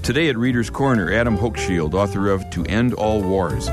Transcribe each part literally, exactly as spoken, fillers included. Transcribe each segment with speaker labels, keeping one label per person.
Speaker 1: Today at Reader's Corner, Adam Hochschild, author of To End All Wars.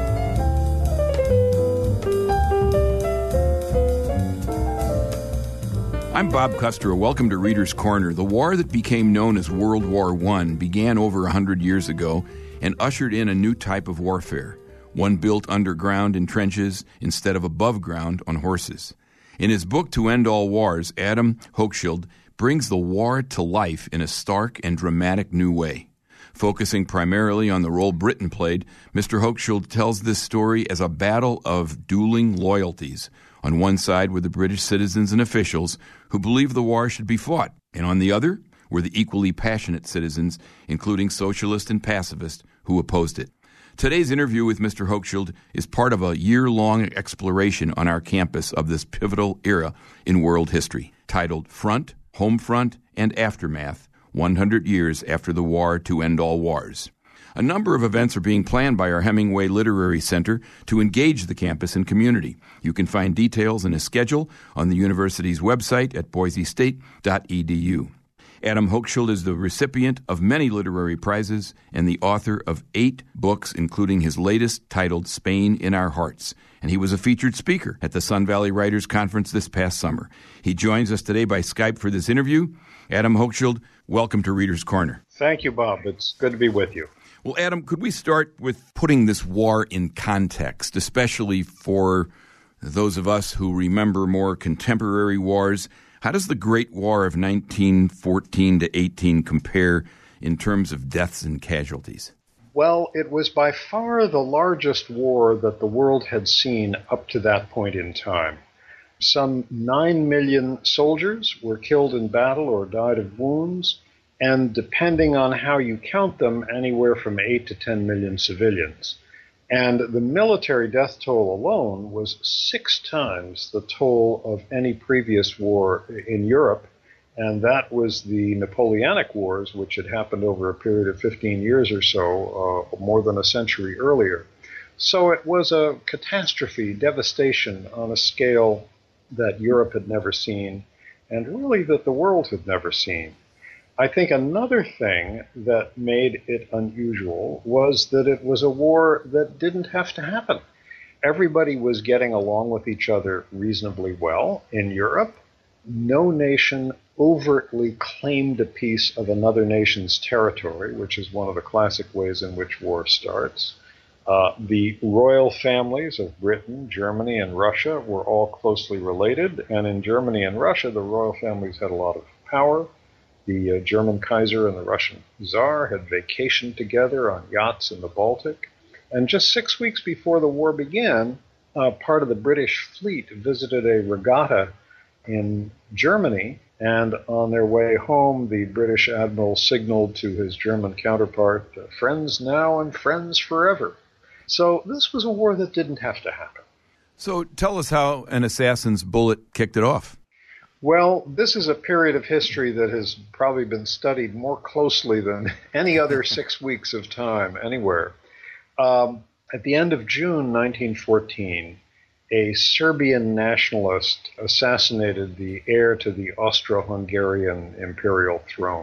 Speaker 1: I'm Bob Custer. Welcome to Reader's Corner. The war that became known as World War One began over one hundred years ago and ushered in a new type of warfare, one built underground in trenches instead of above ground on horses. In his book To End All Wars, Adam Hochschild brings the war to life in a stark and dramatic new way. Focusing primarily on the role Britain played, Mister Hochschild tells this story as a battle of dueling loyalties. On one side were the British citizens and officials who believed the war should be fought, and on the other were the equally passionate citizens, including socialists and pacifists, who opposed it. Today's interview with Mister Hochschild is part of a year-long exploration on our campus of this pivotal era in world history, titled Front, Homefront, and Aftermath, one hundred years after the war to end all wars. A number of events are being planned by our Hemingway Literary Center to engage the campus and community. You can find details and a schedule on the university's website at boise state dot e d u. Adam Hochschild is the recipient of many literary prizes and the author of eight books, including his latest titled Spain in Our Hearts. And he was a featured speaker at the Sun Valley Writers Conference this past summer. He joins us today by Skype for this interview. Adam Hochschild, welcome to Reader's Corner.
Speaker 2: Thank you, Bob. It's good to be with you.
Speaker 1: Well, Adam, could we start with putting this war in context, especially for those of us who remember more contemporary wars? How does the Great War of nineteen fourteen to eighteen compare in terms of deaths and casualties?
Speaker 2: Well, it was by far the largest war that the world had seen up to that point in time. Some nine million soldiers were killed in battle or died of wounds, and depending on how you count them, anywhere from eight to ten million civilians. And the military death toll alone was six times the toll of any previous war in Europe, and that was the Napoleonic Wars, which had happened over a period of fifteen years or so, uh, more than a century earlier. So it was a catastrophe, devastation on a scale that Europe had never seen, and really that the world had never seen. I think another thing that made it unusual was that it was a war that didn't have to happen. Everybody was getting along with each other reasonably well in Europe. No nation overtly claimed a piece of another nation's territory, which is one of the classic ways in which war starts. Uh, the royal families of Britain, Germany, and Russia were all closely related, and in Germany and Russia, the royal families had a lot of power. The uh, German Kaiser and the Russian Tsar had vacationed together on yachts in the Baltic. And just six weeks before the war began, uh, part of the British fleet visited a regatta in Germany, and on their way home, the British admiral signaled to his German counterpart, friends now and friends forever. So this was a war that didn't have to happen.
Speaker 1: So tell us how an assassin's bullet kicked it off.
Speaker 2: Well, this is a period of history that has probably been studied more closely than any other six weeks of time anywhere. Um, at the end of June nineteen fourteen, a Serbian nationalist assassinated the heir to the Austro-Hungarian imperial throne.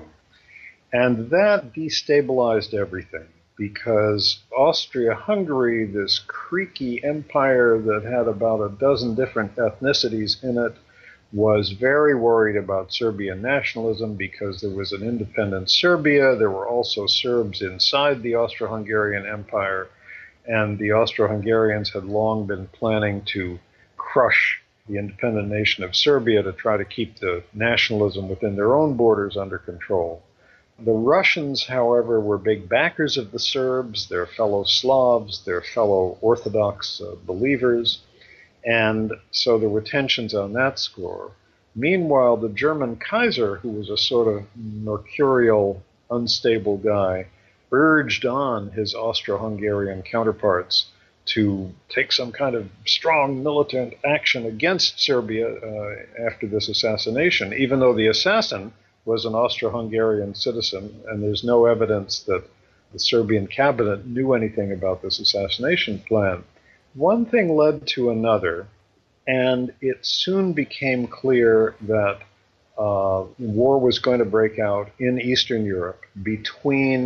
Speaker 2: And that destabilized everything, because Austria-Hungary, this creaky empire that had about a dozen different ethnicities in it, was very worried about Serbian nationalism because there was an independent Serbia. There were also Serbs inside the Austro-Hungarian Empire, and the Austro-Hungarians had long been planning to crush the independent nation of Serbia to try to keep the nationalism within their own borders under control. The Russians, however, were big backers of the Serbs, their fellow Slavs, their fellow Orthodox uh, believers, and so there were tensions on that score. Meanwhile, the German Kaiser, who was a sort of mercurial, unstable guy, urged on his Austro-Hungarian counterparts to take some kind of strong militant action against Serbia uh, after this assassination, even though the assassin was an Austro-Hungarian citizen, and there's no evidence that the Serbian cabinet knew anything about this assassination plan. One thing led to another, and it soon became clear that uh, war was going to break out in Eastern Europe between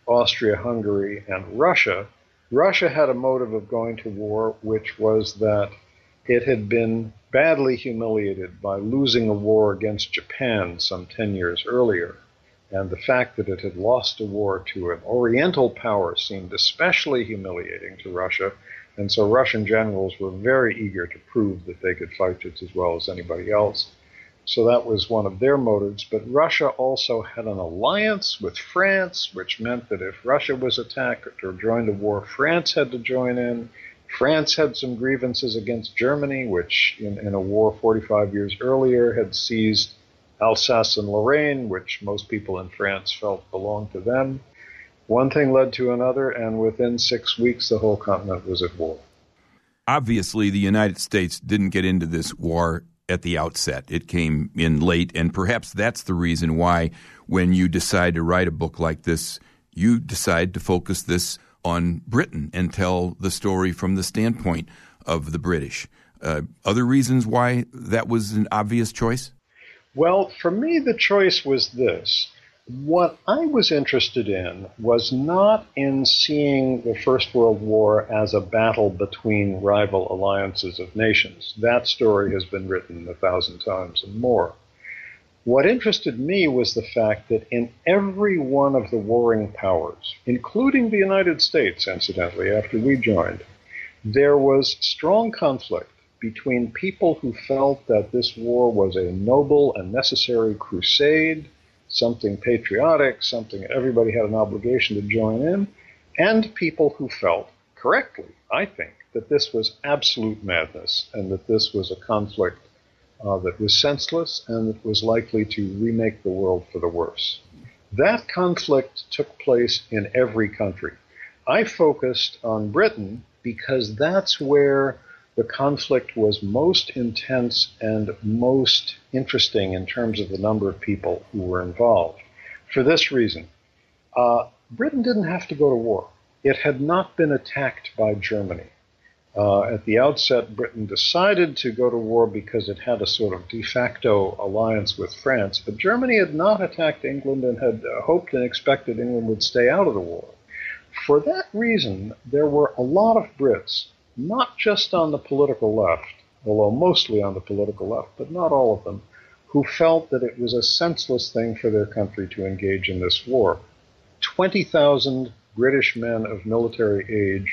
Speaker 2: Austria-Hungary, and Russia, Russia had a motive of going to war, which was that it had been badly humiliated by losing a war against Japan some ten years earlier. And the fact that it had lost a war to an Oriental power seemed especially humiliating to Russia. And so Russian generals were very eager to prove that they could fight just as well as anybody else. So that was one of their motives. But Russia also had an alliance with France, which meant that if Russia was attacked or joined a war, France had to join in. France had some grievances against Germany, which in, in a war forty-five years earlier had seized Alsace and Lorraine, which most people in France felt belonged to them. One thing led to another, and within six weeks, the whole continent was at war.
Speaker 1: Obviously, the United States didn't get into this war at the outset. It came in late, and perhaps that's the reason why when you decide to write a book like this, you decide to focus this on Britain and tell the story from the standpoint of the British. Uh, other reasons why that was an obvious choice?
Speaker 2: Well, for me, the choice was this. What I was interested in was not in seeing the First World War as a battle between rival alliances of nations. That story has been written a thousand times and more. What interested me was the fact that in every one of the warring powers, including the United States, incidentally, after we joined, there was strong conflict between people who felt that this war was a noble and necessary crusade, something patriotic, something everybody had an obligation to join in, and people who felt, correctly, I think, that this was absolute madness and that this was a conflict uh, that was senseless and that was likely to remake the world for the worse. That conflict took place in every country. I focused on Britain because that's where the conflict was most intense and most interesting in terms of the number of people who were involved. For this reason, uh, Britain didn't have to go to war. It had not been attacked by Germany. Uh, at the outset, Britain decided to go to war because it had a sort of de facto alliance with France, but Germany had not attacked England and had uh, hoped and expected England would stay out of the war. For that reason, there were a lot of Brits, not just on the political left, although mostly on the political left, but not all of them, who felt that it was a senseless thing for their country to engage in this war. twenty thousand British men of military age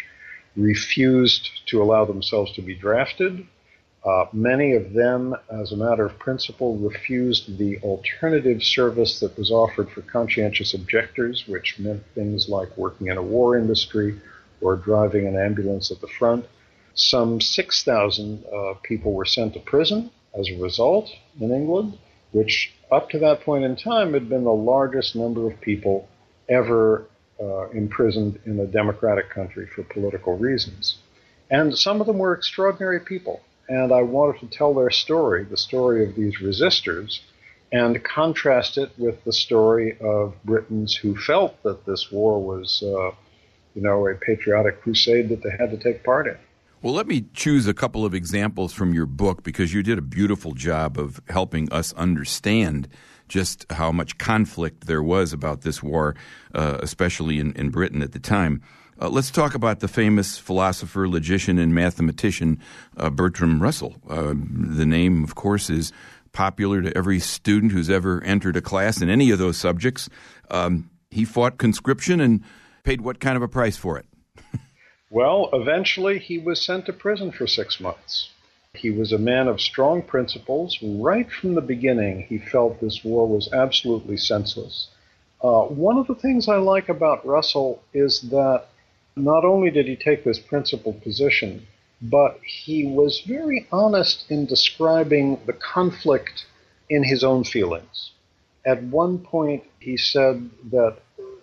Speaker 2: refused to allow themselves to be drafted. Uh, many of them, as a matter of principle, refused the alternative service that was offered for conscientious objectors, which meant things like working in a war industry or driving an ambulance at the front. Some six thousand uh, people were sent to prison as a result in England, which up to that point in time had been the largest number of people ever uh, imprisoned in a democratic country for political reasons. And some of them were extraordinary people. And I wanted to tell their story, the story of these resistors, and contrast it with the story of Britons who felt that this war was, uh, you know, a patriotic crusade that they had to take part in.
Speaker 1: Well, let me choose a couple of examples from your book, because you did a beautiful job of helping us understand just how much conflict there was about this war, uh, especially in, in Britain at the time. Uh, let's talk about the famous philosopher, logician, and mathematician uh, Bertrand Russell. Uh, the name, of course, is popular to every student who's ever entered a class in any of those subjects. Um, he fought conscription and paid what kind of a price for it?
Speaker 2: Well, eventually he was sent to prison for six months. He was a man of strong principles. Right from the beginning, he felt this war was absolutely senseless. Uh, one of the things I like about Russell is that not only did he take this principled position, but he was very honest in describing the conflict in his own feelings. At one point, he said that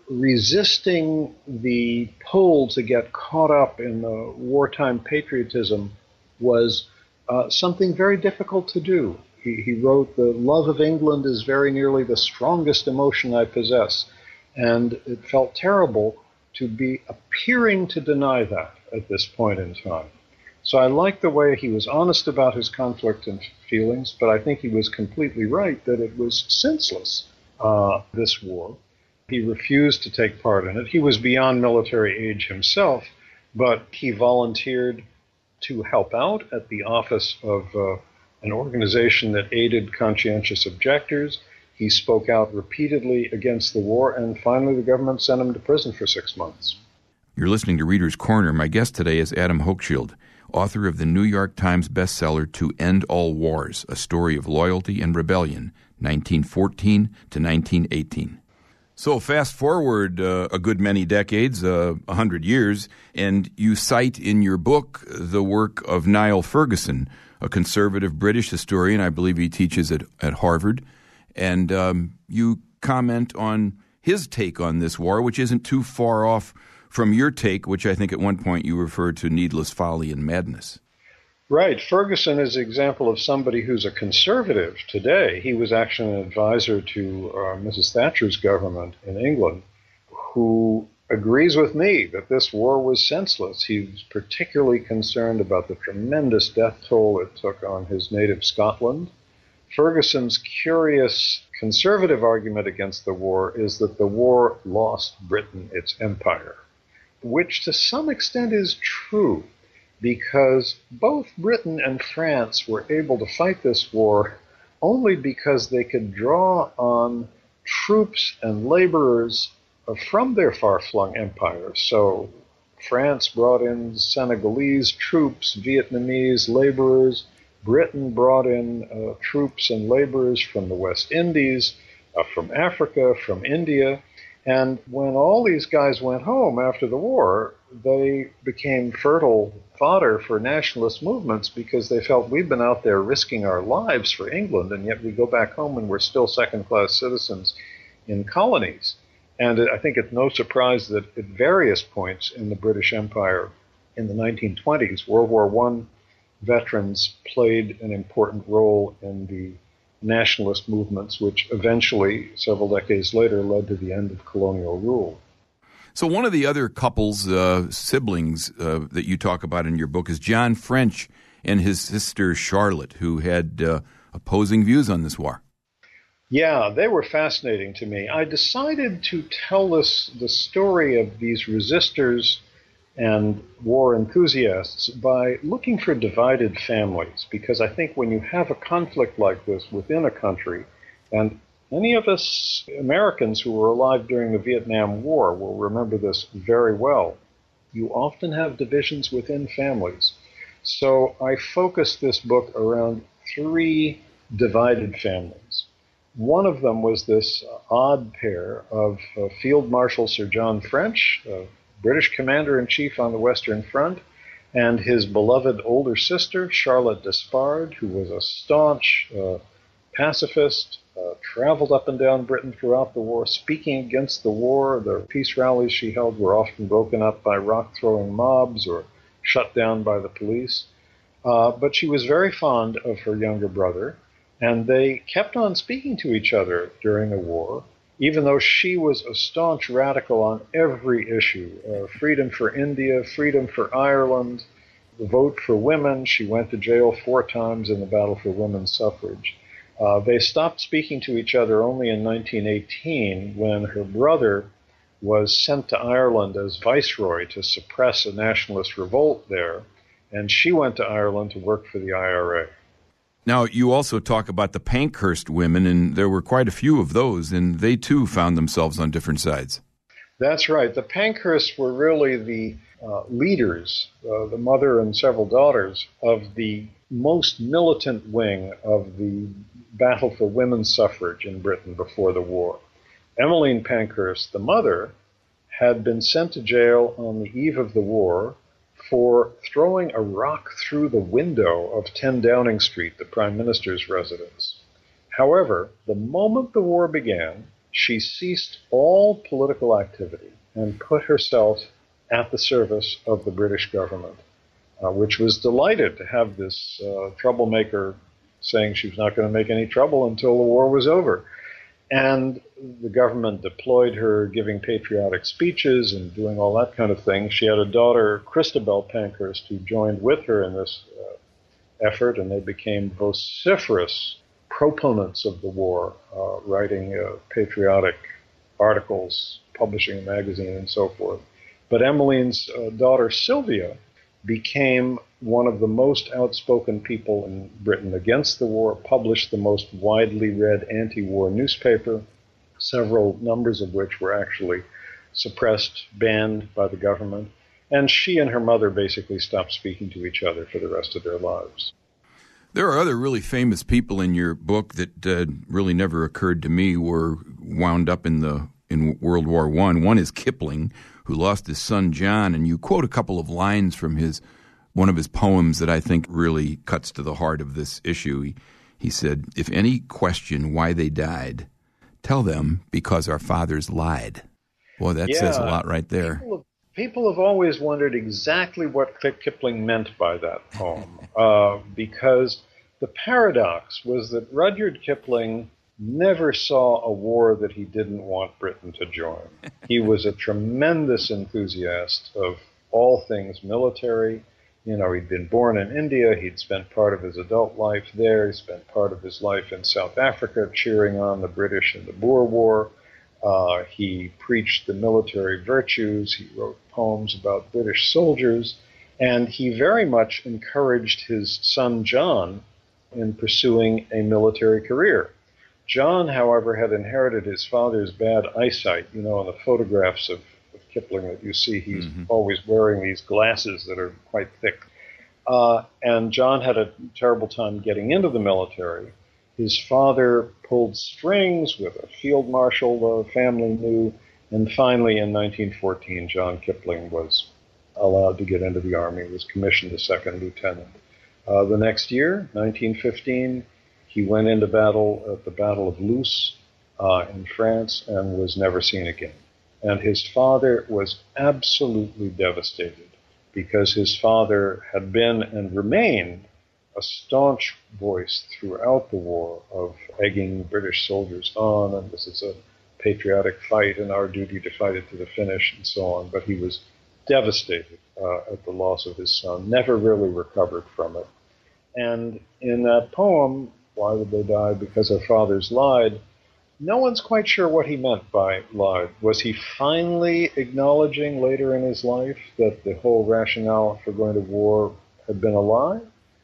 Speaker 2: resisting the pull to get caught up in the wartime patriotism was uh, something very difficult to do. He, he wrote, "The love of England is very nearly the strongest emotion I possess," and it felt terrible to be appearing to deny that at this point in time. So I like the way he was honest about his conflict and feelings, but I think he was completely right that it was senseless, uh, this war. He refused to take part in it. He was beyond military age himself, but he volunteered to help out at the office of uh, an organization that aided conscientious objectors. He spoke out repeatedly against the war, and finally the government sent him to prison for six months.
Speaker 1: You're listening to Reader's Corner. My guest today is Adam Hochschild, author of the New York Times bestseller To End All Wars, A Story of Loyalty and Rebellion, nineteen fourteen to nineteen eighteen. So fast forward uh, a good many decades, uh, a hundred years, and you cite in your book the work of Niall Ferguson, a conservative British historian. I believe he teaches at, at Harvard. And um, you comment on his take on this war, which isn't too far off from your take, which I think at one point you referred to needless folly and madness.
Speaker 2: Right. Ferguson is an example of somebody who's a conservative today. He was actually an advisor to uh, Missus Thatcher's government in England, who agrees with me that this war was senseless. He was particularly concerned about the tremendous death toll it took on his native Scotland. Ferguson's curious conservative argument against the war is that the war lost Britain its empire, which to some extent is true, because both Britain and France were able to fight this war only because they could draw on troops and laborers from their far-flung empires. So France brought in Senegalese troops, Vietnamese laborers. Britain brought in uh, troops and laborers from the West Indies, uh, from Africa, from India. And when all these guys went home after the war, they became fertile fodder for nationalist movements because they felt we've been out there risking our lives for England, and yet we go back home and we're still second-class citizens in colonies. And I think it's no surprise that at various points in the British Empire in the nineteen twenties, World War One veterans played an important role in the nationalist movements, which eventually, several decades later, led to the end of colonial rule.
Speaker 1: So one of the other couples, uh, siblings uh, that you talk about in your book is John French and his sister Charlotte, who had uh, opposing views on this war.
Speaker 2: Yeah, they were fascinating to me. I decided to tell this the story of these resistors and war enthusiasts by looking for divided families, because I think when you have a conflict like this within a country, and any of us Americans who were alive during the Vietnam War will remember this very well, you often have divisions within families. So I focused this book around three divided families. One of them was this odd pair of uh, Field Marshal Sir John French, uh, British commander-in-chief on the Western Front, and his beloved older sister, Charlotte Despard, who was a staunch uh, pacifist, uh, traveled up and down Britain throughout the war, speaking against the war. The peace rallies she held were often broken up by rock-throwing mobs or shut down by the police. Uh, but she was very fond of her younger brother, and they kept on speaking to each other during the war, even though she was a staunch radical on every issue, uh, freedom for India, freedom for Ireland, the vote for women. She went to jail four times in the battle for women's suffrage. Uh, they stopped speaking to each other only in nineteen eighteen, when her brother was sent to Ireland as viceroy to suppress a nationalist revolt there, and she went to Ireland to work for the I R A.
Speaker 1: Now, you also talk about the Pankhurst women, and there were quite a few of those, and they too found themselves on different sides.
Speaker 2: That's right. The Pankhursts were really the uh, leaders, uh, the mother and several daughters, of the most militant wing of the battle for women's suffrage in Britain before the war. Emmeline Pankhurst, the mother, had been sent to jail on the eve of the war for throwing a rock through the window of ten Downing Street, the Prime Minister's residence. However, the moment the war began, she ceased all political activity and put herself at the service of the British government, uh, which was delighted to have this uh, troublemaker saying she was not going to make any trouble until the war was over. And the government deployed her giving patriotic speeches and doing all that kind of thing. She had a daughter, Christabel Pankhurst, who joined with her in this uh, effort, and they became vociferous proponents of the war, uh, writing uh, patriotic articles, publishing a magazine, and so forth. But Emmeline's uh, daughter Sylvia became one of the most outspoken people in Britain against the war, published the most widely read anti-war newspaper, several numbers of which were actually suppressed, banned by the government. And she and her mother basically stopped speaking to each other for the rest of their lives.
Speaker 1: There are other really famous people in your book that uh, really never occurred to me were wound up in the in World War One. One is Kipling, who lost his son John, and you quote a couple of lines from his one of his poems that I think really cuts to the heart of this issue. He, he said, "If any question why they died, tell them because our fathers lied." Boy, that
Speaker 2: yeah,
Speaker 1: says a lot right there.
Speaker 2: People have, people have always wondered exactly what Kipling meant by that poem, uh, because the paradox was that Rudyard Kipling never saw a war that he didn't want Britain to join. He was a tremendous enthusiast of all things military. You know, he'd been born in India. He'd spent part of his adult life there. He spent part of his life in South Africa cheering on the British in the Boer War. Uh, he preached the military virtues. He wrote poems about British soldiers. And he very much encouraged his son John in pursuing a military career. John, however, had inherited his father's bad eyesight. You know, in the photographs of, of Kipling that you see, he's mm-hmm. always wearing these glasses that are quite thick. Uh, and John had a terrible time getting into the military. His father pulled strings with a field marshal the family knew, and finally in nineteen fourteen, John Kipling was allowed to get into the Army, was commissioned a second lieutenant. Uh, the next year, nineteen fifteen, he went into battle at the Battle of Loos uh, in France and was never seen again. And his father was absolutely devastated because his father had been and remained a staunch voice throughout the war of egging British soldiers on, and this is a patriotic fight and our duty to fight it to the finish and so on. But he was devastated uh, at the loss of his son, never really recovered from it. And in that poem, Why Did They Die? Because Our Fathers Lied, no one's quite sure what he meant by lied. Was he finally acknowledging later in his life that the whole rationale for going to war had been a lie?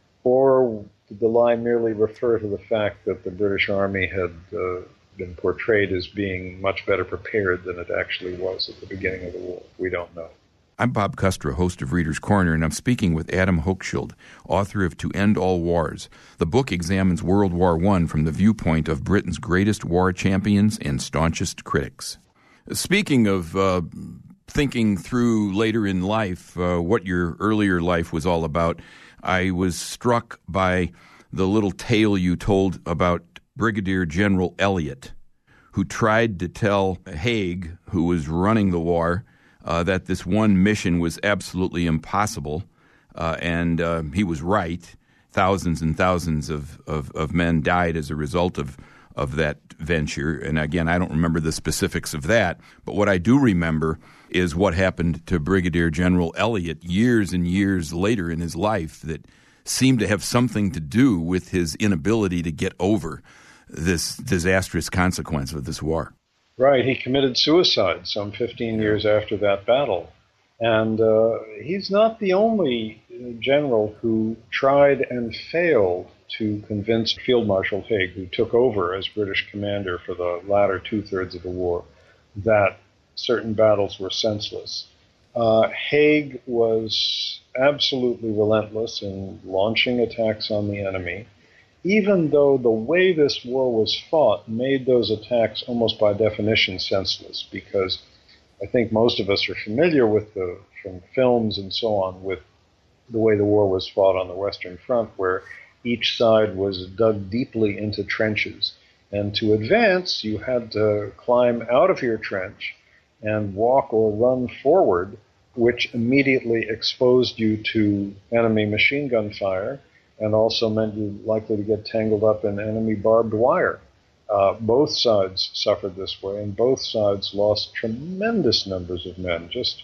Speaker 2: Or did the lie merely refer to the fact that the British Army had uh, been portrayed as being much better prepared than it actually was at the beginning of the war? We don't know.
Speaker 1: I'm Bob Kustra, host of Reader's Corner, and I'm speaking with Adam Hochschild, author of To End All Wars. The book examines World War One from the viewpoint of Britain's greatest war champions and staunchest critics. Speaking of uh, thinking through later in life uh, what your earlier life was all about, I was struck by the little tale you told about Brigadier General Elliot, who tried to tell Haig, who was running the war, Uh, that this one mission was absolutely impossible, uh, and uh, he was right. Thousands and thousands of, of, of men died as a result of, of that venture. And again, I don't remember the specifics of that, but what I do remember is what happened to Brigadier General Elliot years and years later in his life that seemed to have something to do with his inability to get over this disastrous consequence of this war.
Speaker 2: Right, he committed suicide some fifteen years after that battle. And uh, he's not the only general who tried and failed to convince Field Marshal Haig, who took over as British commander for the latter two-thirds of the war, that certain battles were senseless. Uh, Haig was absolutely relentless in launching attacks on the enemy, even though the way this war was fought made those attacks almost by definition senseless, because I think most of us are familiar with the, from films and so on, with the way the war was fought on the Western Front, where each side was dug deeply into trenches. And to advance, you had to climb out of your trench and walk or run forward, which immediately exposed you to enemy machine gun fire, and also meant you're likely to get tangled up in enemy barbed wire. Uh, both sides suffered this way, and both sides lost tremendous numbers of men, just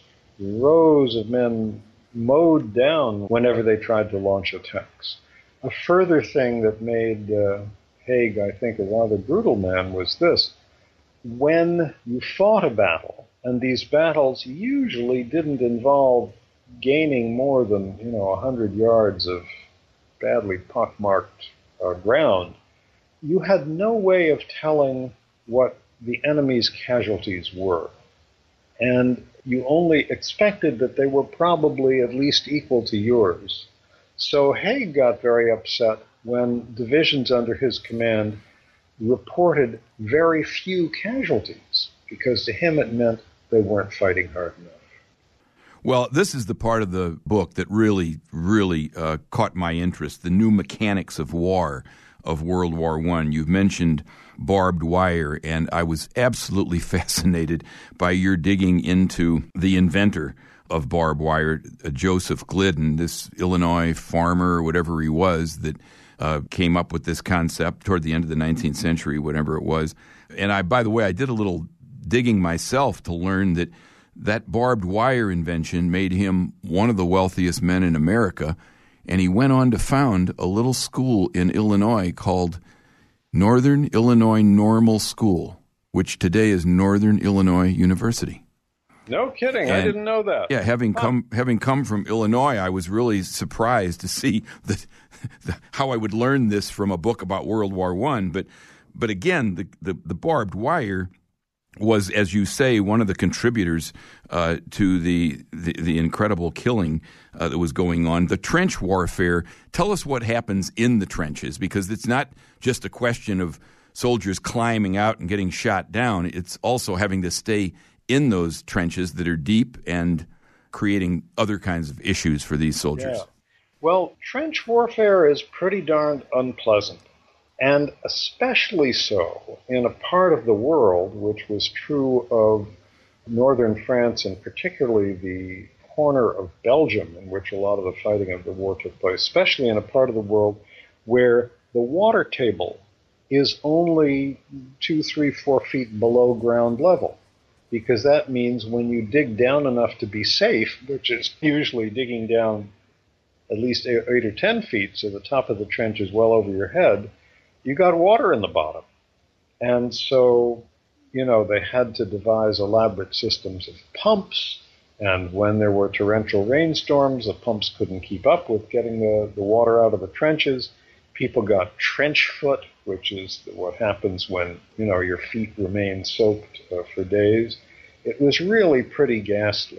Speaker 2: rows of men mowed down whenever they tried to launch attacks. A further thing that made uh, Haig, I think, a rather brutal man was this. when you fought a battle, and these battles usually didn't involve gaining more than, you know, a hundred yards of badly pockmarked uh, ground, you had no way of telling what the enemy's casualties were. And you only expected that they were probably at least equal to yours. So Haig got very upset when divisions under his command reported very few casualties, because to him it meant they weren't fighting hard enough.
Speaker 1: Well, this is the part of the book that really, really uh, caught my interest, the new mechanics of war of World War One. You've mentioned barbed wire, and I was absolutely fascinated by your digging into the inventor of barbed wire, uh, Joseph Glidden, this Illinois farmer or whatever he was that uh, came up with this concept toward the end of the nineteenth century, whatever it was. And I, by the way, I did a little digging myself to learn that that barbed wire invention made him one of the wealthiest men in America, and he went on to found a little school in Illinois called Northern Illinois Normal School, which today is Northern Illinois University.
Speaker 2: No kidding.
Speaker 1: And,
Speaker 2: I didn't know that.
Speaker 1: Yeah, having huh. come having come from Illinois, I was really surprised to see that the, how I would learn this from a book about World War One. But but again, the, the, the barbed wire was, as you say, one of the contributors uh, to the, the the incredible killing uh, that was going on. The trench warfare, tell us what happens in the trenches, because it's not just a question of soldiers climbing out and getting shot down. It's also having to stay in those trenches that are deep and creating other kinds of issues for these soldiers.
Speaker 2: Yeah. Well, trench warfare is pretty darn unpleasant. And especially so in a part of the world which was true of northern France and particularly the corner of Belgium in which a lot of the fighting of the war took place, especially in a part of the world where the water table is only two, three, four feet below ground level. Because that means when you dig down enough to be safe, which is usually digging down at least eight or ten feet, so the top of the trench is well over your head, you got water in the bottom. And so, you know, they had to devise elaborate systems of pumps, and when there were torrential rainstorms, the pumps couldn't keep up with getting the, the water out of the trenches. People got trench foot, which is what happens when, you know, your feet remain soaked uh, for days. It was really pretty ghastly.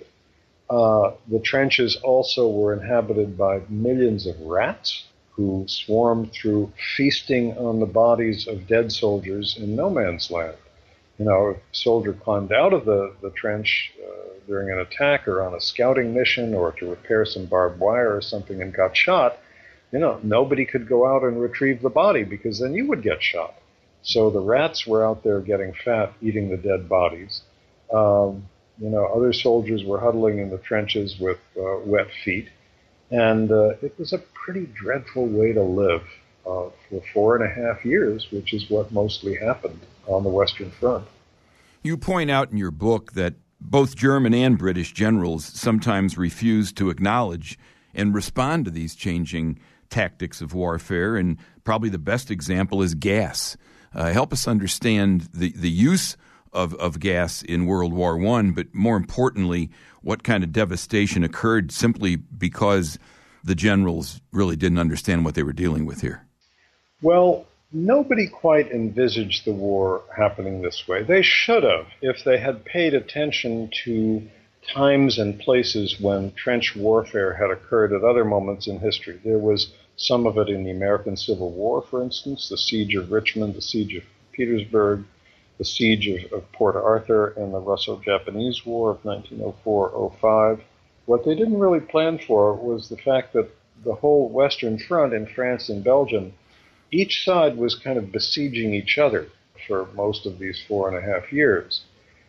Speaker 2: Uh, the trenches also were inhabited by millions of rats, who swarmed through, feasting on the bodies of dead soldiers in no man's land. You know, if a soldier climbed out of the, the trench uh, during an attack or on a scouting mission or to repair some barbed wire or something and got shot, you know, nobody could go out and retrieve the body because then you would get shot. So the rats were out there getting fat, eating the dead bodies. Um, you know, other soldiers were huddling in the trenches with uh, wet feet. And uh, it was a pretty dreadful way to live uh, for four and a half years, which is what mostly happened on the Western Front.
Speaker 1: You point out in your book that both German and British generals sometimes refused to acknowledge and respond to these changing tactics of warfare, and probably the best example is gas. Uh, help us understand the, the use of, of gas in World War One, but more importantly, what kind of devastation occurred simply because the generals really didn't understand what they were dealing with here?
Speaker 2: Well, nobody quite envisaged the war happening this way. They should have, if they had paid attention to times and places when trench warfare had occurred at other moments in history. There was some of it in the American Civil War, for instance, the siege of Richmond, the siege of Petersburg, the siege of, of Port Arthur, and the Russo-Japanese War of nineteen oh four oh five. What they didn't really plan for was the fact that the whole Western Front in France and Belgium, each side was kind of besieging each other for most of these four and a half years.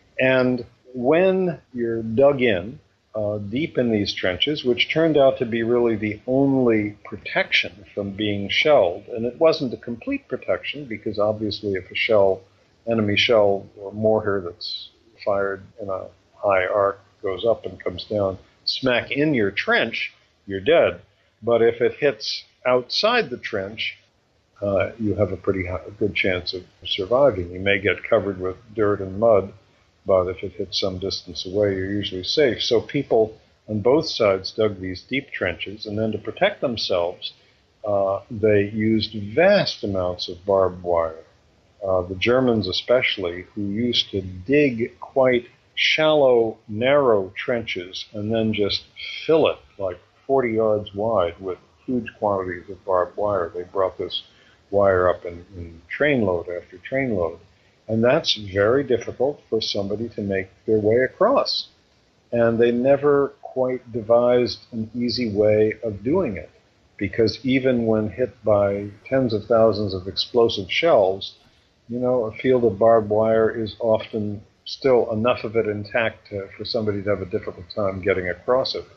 Speaker 2: And when you're dug in, uh, deep in these trenches, which turned out to be really the only protection from being shelled, and it wasn't a complete protection because obviously if a shell, enemy shell or mortar that's fired in a high arc goes up and comes down, smack in your trench, you're dead. But if it hits outside the trench, uh, you have a pretty high, good chance of surviving. You may get covered with dirt and mud, but if it hits some distance away, you're usually safe. So people on both sides dug these deep trenches, and then to protect themselves, uh, they used vast amounts of barbed wire. Uh, the Germans especially, who used to dig quite shallow, narrow trenches and then just fill it like forty yards wide with huge quantities of barbed wire. They brought this wire up in, in trainload after trainload. And that's very difficult for somebody to make their way across. And they never quite devised an easy way of doing it, because even when hit by tens of thousands of explosive shells, you know, a field of barbed wire is often still enough of it intact to, for somebody to have a difficult time getting across it.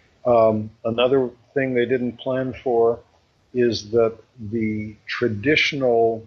Speaker 2: Um, another thing they didn't plan for is that the traditional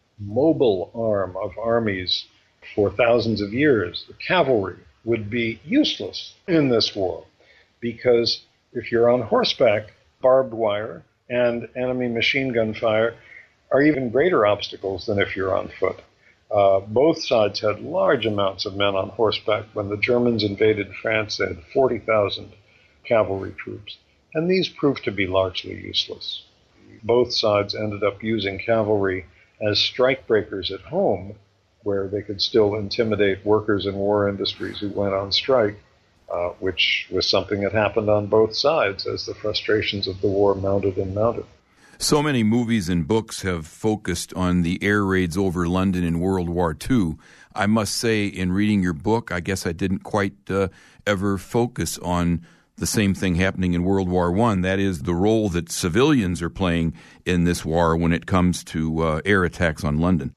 Speaker 2: mobile arm of armies for thousands of years, the cavalry, would be useless in this war, because if you're on horseback, barbed wire and enemy machine gun fire are even greater obstacles than if you're on foot. Uh, both sides had large amounts of men on horseback. When the Germans invaded France, they had forty thousand cavalry troops, and these proved to be largely useless. Both sides ended up using cavalry as strikebreakers at home, where they could still intimidate workers in war industries who went on strike, uh, which was something that happened on both sides as the frustrations of the war mounted and mounted.
Speaker 1: So many movies and books have focused on the air raids over London in World War Two. I must say, in reading your book, I guess I didn't quite uh, ever focus on the same thing happening in World War One. That is, the role that civilians are playing in this war when it comes to uh, air attacks on London.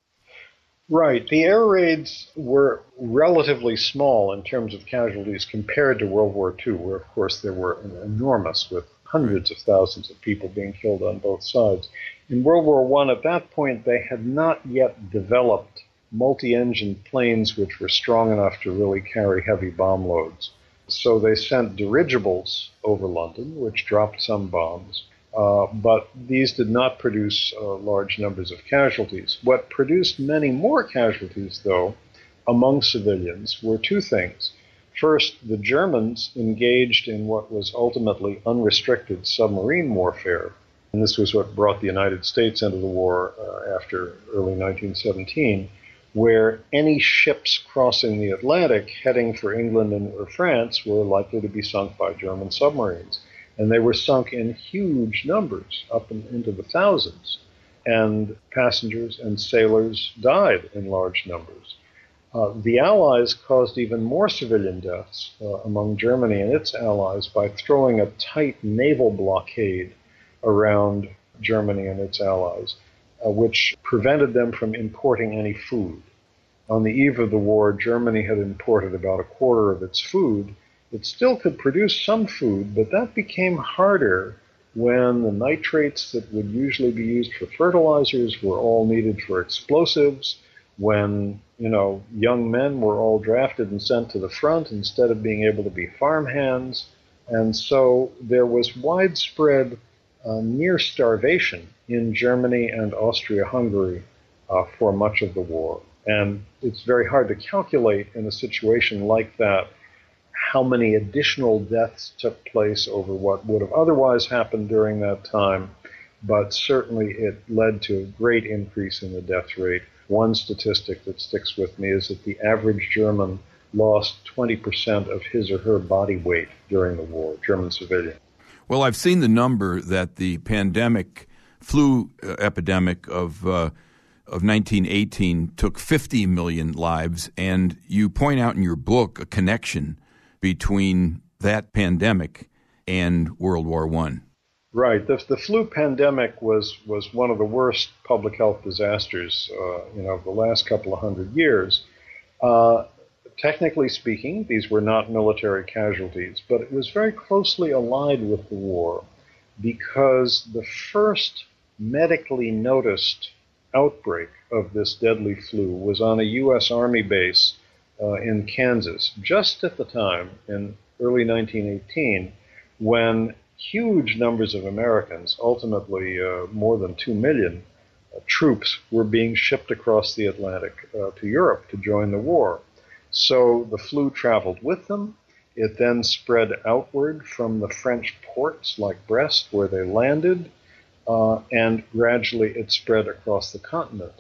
Speaker 2: Right. The air raids were relatively small in terms of casualties compared to World War Two, where, of course, they were enormous, with hundreds of thousands of people being killed on both sides. In World War One, at that point, they had not yet developed multi-engine planes which were strong enough to really carry heavy bomb loads. So they sent dirigibles over London, which dropped some bombs, uh, but these did not produce uh, large numbers of casualties. What produced many more casualties, though, among civilians were two things. First, the Germans engaged in what was ultimately unrestricted submarine warfare, and this was what brought the United States into the war uh, after early nineteen seventeen, where any ships crossing the Atlantic heading for England and or France were likely to be sunk by German submarines. And they were sunk in huge numbers, up in, into the thousands, and passengers and sailors died in large numbers. Uh, the Allies caused even more civilian deaths uh, among Germany and its allies by throwing a tight naval blockade around Germany and its allies, uh, which prevented them from importing any food. On the eve of the war, Germany had imported about a quarter of its food. It still could produce some food, but that became harder when the nitrates that would usually be used for fertilizers were all needed for explosives, when, you know, young men were all drafted and sent to the front instead of being able to be farmhands. And so there was widespread uh, near starvation in Germany and Austria-Hungary uh, for much of the war. And it's very hard to calculate in a situation like that how many additional deaths took place over what would have otherwise happened during that time, but certainly it led to a great increase in the death rate. One statistic that sticks with me is that the average German lost twenty percent of his or her body weight during the war, German civilian.
Speaker 1: Well, I've seen the number that the pandemic, flu uh, epidemic of uh, of nineteen eighteen took fifty million lives, and you point out in your book a connection between that pandemic and World War One.
Speaker 2: Right. The, the flu pandemic was, was one of the worst public health disasters, uh, you know, of the last couple of hundred years. Uh, technically speaking, these were not military casualties, but it was very closely allied with the war, because the first medically noticed outbreak of this deadly flu was on a U S Army base uh, in Kansas, just at the time, in early nineteen eighteen, when huge numbers of Americans, ultimately uh, more than two million, uh, troops were being shipped across the Atlantic uh, to Europe to join the war. So the flu traveled with them. It then spread outward from the French ports like Brest, where they landed, uh, and gradually it spread across the continent.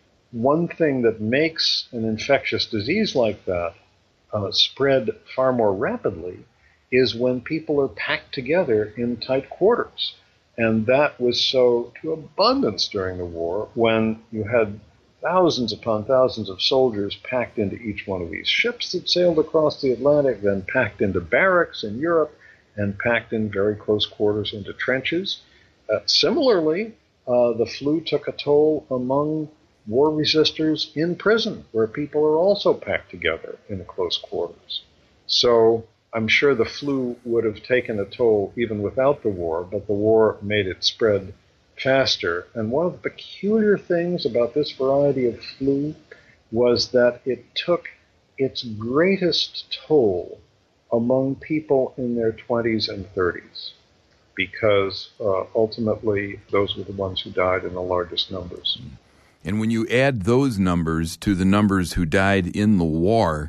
Speaker 2: One thing that makes an infectious disease like that uh, spread far more rapidly is when people are packed together in tight quarters. And that was so to abundance during the war, when you had thousands upon thousands of soldiers packed into each one of these ships that sailed across the Atlantic, then packed into barracks in Europe, and packed in very close quarters into trenches. Uh, similarly, uh, the flu took a toll among war resistors in prison, where people are also packed together in close quarters. So I'm sure the flu would have taken a toll even without the war, but the war made it spread faster. And one of the peculiar things about this variety of flu was that it took its greatest toll among people in their twenties and thirties, because uh, ultimately those were the ones who died in the largest numbers.
Speaker 1: And when you add those numbers to the numbers who died in the war,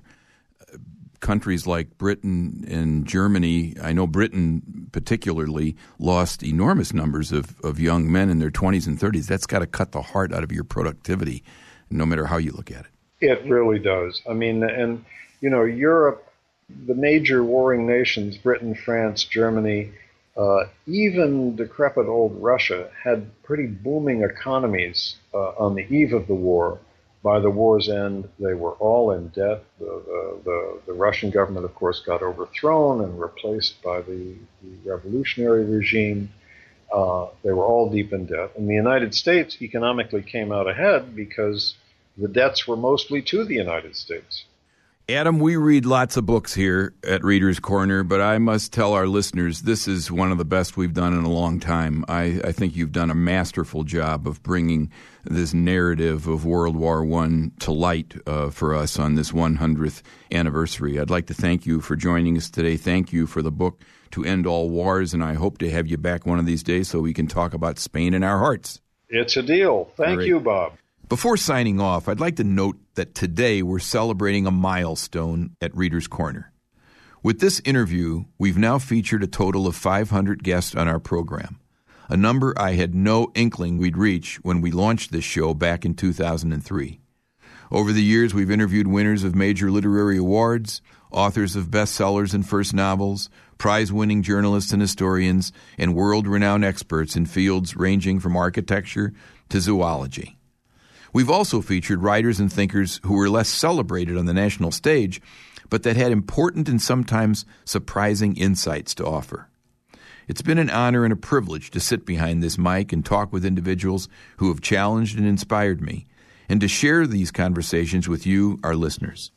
Speaker 1: countries like Britain and Germany, I know Britain particularly, lost enormous numbers of, of young men in their twenties and thirties. That's got to cut the heart out of your productivity, no matter how you look at it.
Speaker 2: It really does. I mean, and, you know, Europe, the major warring nations, Britain, France, Germany, uh, even decrepit old Russia, had pretty booming economies uh, on the eve of the war. By the war's end, they were all in debt. The, the, the, the Russian government, of course, got overthrown and replaced by the, the revolutionary regime. Uh, they were all deep in debt. And the United States economically came out ahead because the debts were mostly to the United States.
Speaker 1: Adam, we read lots of books here at Reader's Corner, but I must tell our listeners this is one of the best we've done in a long time. I, I think you've done a masterful job of bringing this narrative of World War One to light uh, for us on this one hundredth anniversary. I'd like to thank you for joining us today. Thank you for the book, To End All Wars, and I hope to have you back one of these days so we can talk about Spain in our hearts.
Speaker 2: It's a deal. Thank you, Bob.
Speaker 1: Before signing off, I'd like to note that today we're celebrating a milestone at Reader's Corner. With this interview, we've now featured a total of five hundred guests on our program, a number I had no inkling we'd reach when we launched this show back in two thousand three. Over the years, we've interviewed winners of major literary awards, authors of bestsellers and first novels, prize-winning journalists and historians, and world-renowned experts in fields ranging from architecture to zoology. We've also featured writers and thinkers who were less celebrated on the national stage, but that had important and sometimes surprising insights to offer. It's been an honor and a privilege to sit behind this mic and talk with individuals who have challenged and inspired me, and to share these conversations with you, our listeners.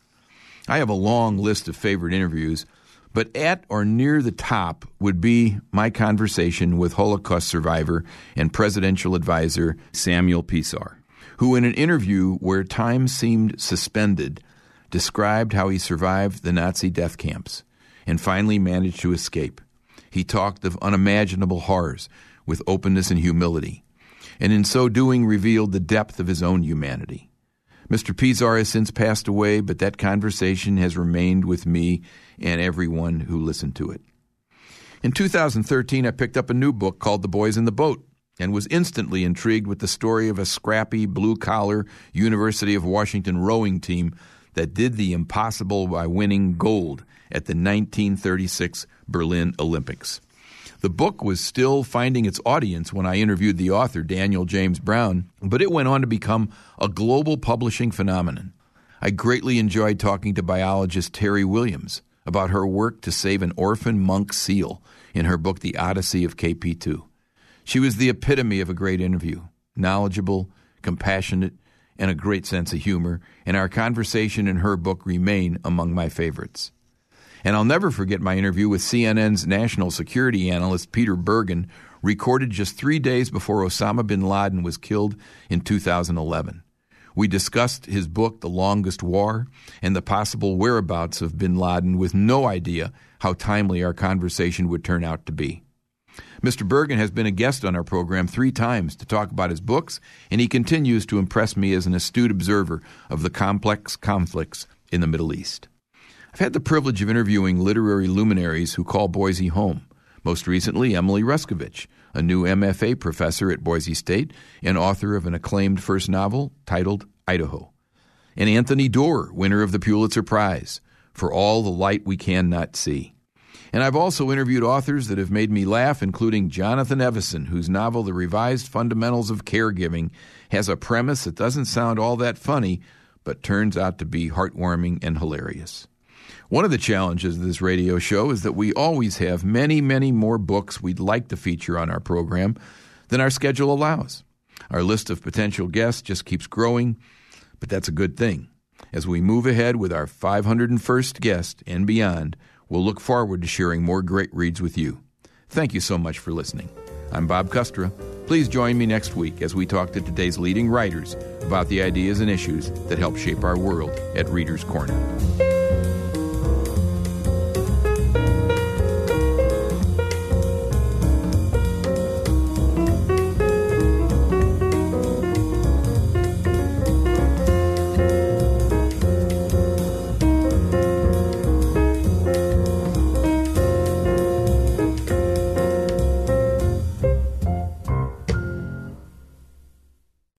Speaker 1: I have a long list of favorite interviews, but at or near the top would be my conversation with Holocaust survivor and presidential advisor Samuel Pisar, who in an interview where time seemed suspended, described how he survived the Nazi death camps and finally managed to escape. He talked of unimaginable horrors with openness and humility, and in so doing revealed the depth of his own humanity. Mister Pisar has since passed away, but that conversation has remained with me and everyone who listened to it. In two thousand thirteen, I picked up a new book called The Boys in the Boat, and was instantly intrigued with the story of a scrappy, blue-collar University of Washington rowing team that did the impossible by winning gold at the nineteen thirty-six Berlin Olympics. The book was still finding its audience when I interviewed the author, Daniel James Brown, but it went on to become a global publishing phenomenon. I greatly enjoyed talking to biologist Terry Williams about her work to save an orphan monk seal in her book, The Odyssey of K P two. She was the epitome of a great interview, knowledgeable, compassionate, and a great sense of humor, and our conversation and her book remain among my favorites. And I'll never forget my interview with C N N's national security analyst Peter Bergen, recorded just three days before Osama bin Laden was killed in two thousand eleven. We discussed his book, The Longest War, and the possible whereabouts of bin Laden with no idea how timely our conversation would turn out to be. Mister Bergen has been a guest on our program three times to talk about his books, and he continues to impress me as an astute observer of the complex conflicts in the Middle East. I've had the privilege of interviewing literary luminaries who call Boise home. Most recently, Emily Ruskovich, a new M F A professor at Boise State and author of an acclaimed first novel titled Idaho. And Anthony Doerr, winner of the Pulitzer Prize, For All the Light We Cannot See. And I've also interviewed authors that have made me laugh, including Jonathan Evison, whose novel The Revised Fundamentals of Caregiving has a premise that doesn't sound all that funny, but turns out to be heartwarming and hilarious. One of the challenges of this radio show is that we always have many, many more books we'd like to feature on our program than our schedule allows. Our list of potential guests just keeps growing, but that's a good thing. As we move ahead with our five hundred first guest and beyond, we'll look forward to sharing more great reads with you. Thank you so much for listening. I'm Bob Kustra. Please join me next week as we talk to today's leading writers about the ideas and issues that help shape our world at Reader's Corner.